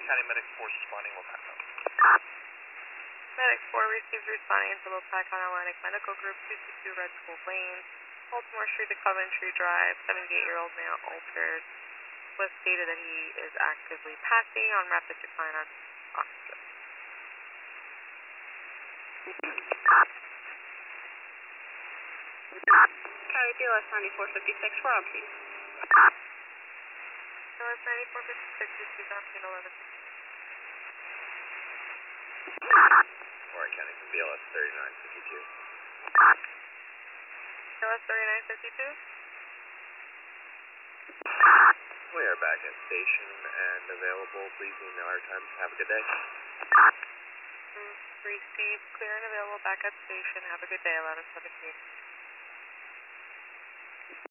County Medic 4 responding, we'll back up. Medic 4 receives responding into Lopac on Atlantic Medical Group 222 Red School Lane, Baltimore Street to Coventry Drive, 78-year-old male altered. Was stated that he is actively passing on rapid decline on oxygen. County BLS 9456, we're on please. BLS 9456 receives on scene 11. Warren County from BLS 3952. BLS 3952? We are back at station and available. Please email our time. Have a good day. Received, clear and available back at station. Have a good day, 1117.